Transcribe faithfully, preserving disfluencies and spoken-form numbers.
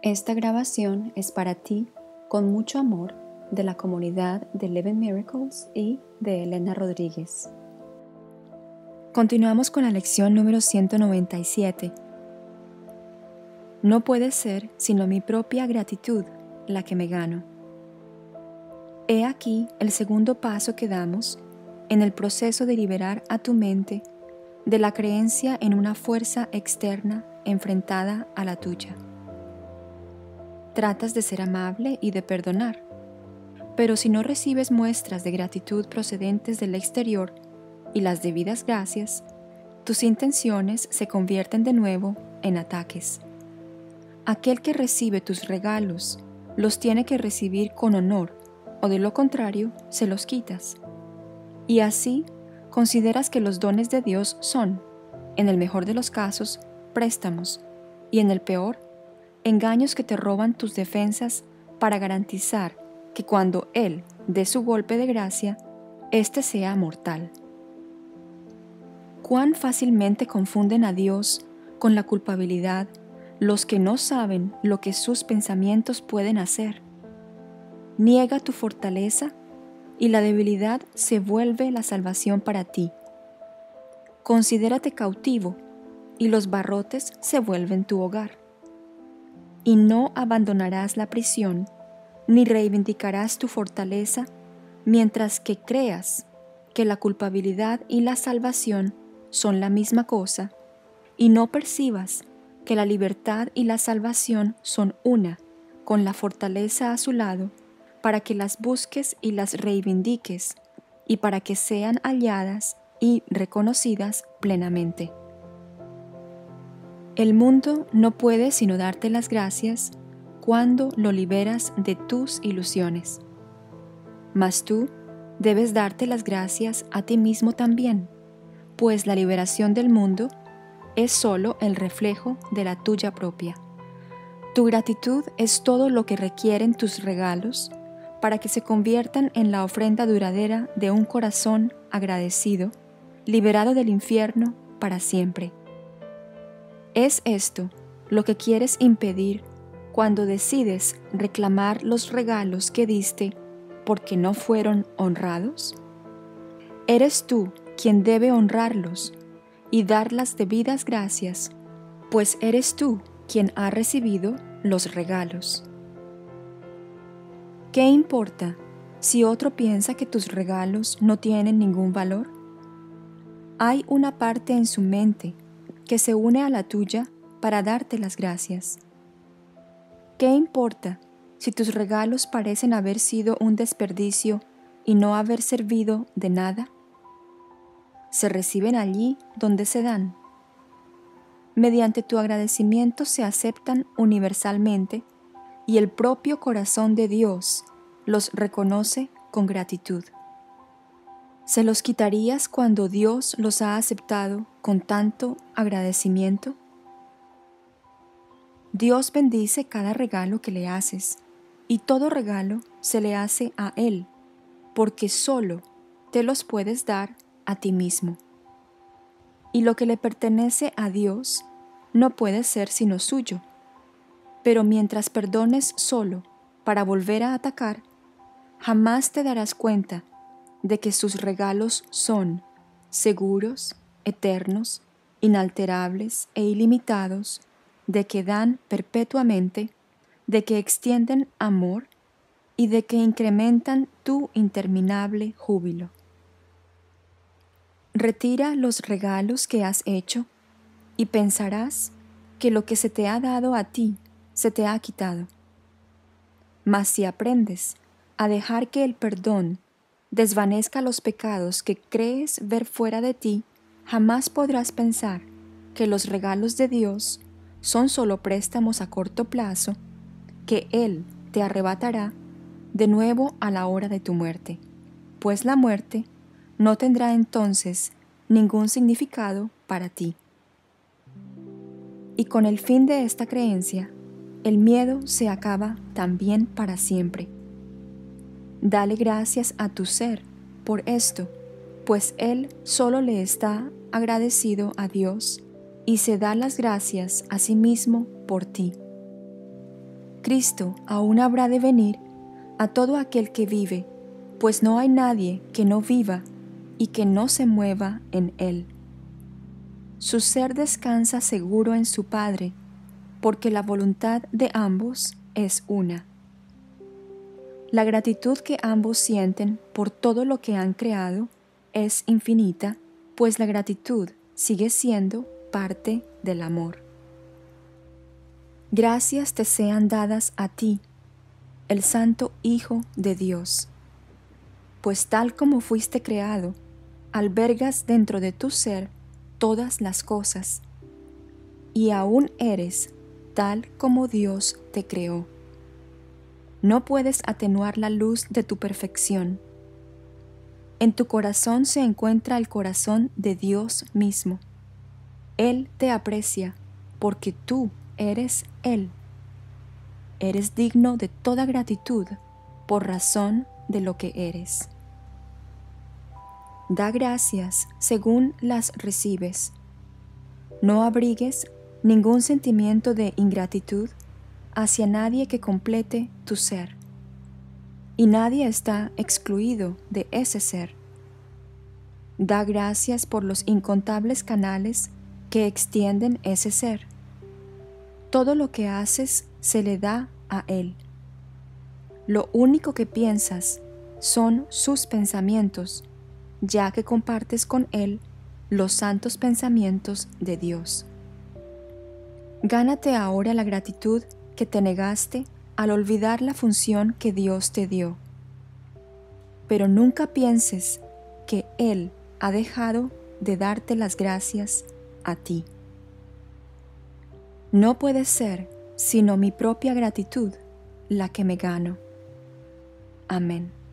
Esta grabación es para ti, con mucho amor, de la comunidad de Eleven Miracles y de Elena Rodríguez. Continuamos con la lección número ciento noventa y siete. No puede ser sino mi propia gratitud la que me gano. He aquí el segundo paso que damos en el proceso de liberar a tu mente de la creencia en una fuerza externa enfrentada a la tuya. Tratas de ser amable y de perdonar, pero si no recibes muestras de gratitud procedentes del exterior y las debidas gracias, tus intenciones se convierten de nuevo en ataques. Aquel que recibe tus regalos los tiene que recibir con honor, o de lo contrario, se los quitas. Y así, consideras que los dones de Dios son, en el mejor de los casos, préstamos, y en el peor, engaños que te roban tus defensas para garantizar que cuando Él dé su golpe de gracia, éste sea mortal. Cuán fácilmente confunden a Dios con la culpabilidad los que no saben lo que sus pensamientos pueden hacer. Niega tu fortaleza y la debilidad se vuelve la salvación para ti. Considérate cautivo y los barrotes se vuelven tu hogar. Y no abandonarás la prisión, ni reivindicarás tu fortaleza, mientras que creas que la culpabilidad y la salvación son la misma cosa, y no percibas que la libertad y la salvación son una, con la fortaleza a su lado, para que las busques y las reivindiques, y para que sean halladas y reconocidas plenamente. El mundo no puede sino darte las gracias cuando lo liberas de tus ilusiones. Mas tú debes darte las gracias a ti mismo también, pues la liberación del mundo es solo el reflejo de la tuya propia. Tu gratitud es todo lo que requieren tus regalos para que se conviertan en la ofrenda duradera de un corazón agradecido, liberado del infierno para siempre. ¿Es esto lo que quieres impedir cuando decides reclamar los regalos que diste porque no fueron honrados? Eres tú quien debe honrarlos y dar las debidas gracias, pues eres tú quien ha recibido los regalos. ¿Qué importa si otro piensa que tus regalos no tienen ningún valor? Hay una parte en su mente que se une a la tuya para darte las gracias. ¿Qué importa si tus regalos parecen haber sido un desperdicio y no haber servido de nada? Se reciben allí donde se dan. Mediante tu agradecimiento se aceptan universalmente y el propio corazón de Dios los reconoce con gratitud. ¿Se los quitarías cuando Dios los ha aceptado con tanto agradecimiento? Dios bendice cada regalo que le haces, y todo regalo se le hace a Él, porque solo te los puedes dar a ti mismo. Y lo que le pertenece a Dios no puede ser sino suyo. Pero mientras perdones solo para volver a atacar, jamás te darás cuenta de que sus regalos son seguros, eternos, inalterables e ilimitados, de que dan perpetuamente, de que extienden amor y de que incrementan tu interminable júbilo. Retira los regalos que has hecho y pensarás que lo que se te ha dado a ti se te ha quitado. Mas si aprendes a dejar que el perdón desvanezca los pecados que crees ver fuera de ti, jamás podrás pensar que los regalos de Dios son solo préstamos a corto plazo que Él te arrebatará de nuevo a la hora de tu muerte, pues la muerte no tendrá entonces ningún significado para ti. Y con el fin de esta creencia, el miedo se acaba también para siempre. Dale gracias a tu ser por esto, pues él solo le está agradecido a Dios y se da las gracias a sí mismo por ti. Cristo aún habrá de venir a todo aquel que vive, pues no hay nadie que no viva y que no se mueva en Él. Su ser descansa seguro en su Padre, porque la voluntad de ambos es una. La gratitud que ambos sienten por todo lo que han creado es infinita, pues la gratitud sigue siendo parte del amor. Gracias te sean dadas a ti, el Santo Hijo de Dios, pues tal como fuiste creado, albergas dentro de tu ser todas las cosas, y aún eres tal como Dios te creó. No puedes atenuar la luz de tu perfección. En tu corazón se encuentra el corazón de Dios mismo. Él te aprecia porque tú eres Él. Eres digno de toda gratitud por razón de lo que eres. Da gracias según las recibes. No abrigues ningún sentimiento de ingratitud hacia nadie que complete tu ser. Y nadie está excluido de ese ser. Da gracias por los incontables canales que extienden ese ser. Todo lo que haces se le da a Él. Lo único que piensas son sus pensamientos, ya que compartes con Él los santos pensamientos de Dios. Gánate ahora la gratitud que te negaste al olvidar la función que Dios te dio. Pero nunca pienses que Él ha dejado de darte las gracias a ti. No puede ser sino mi propia gratitud la que me gano. Amén.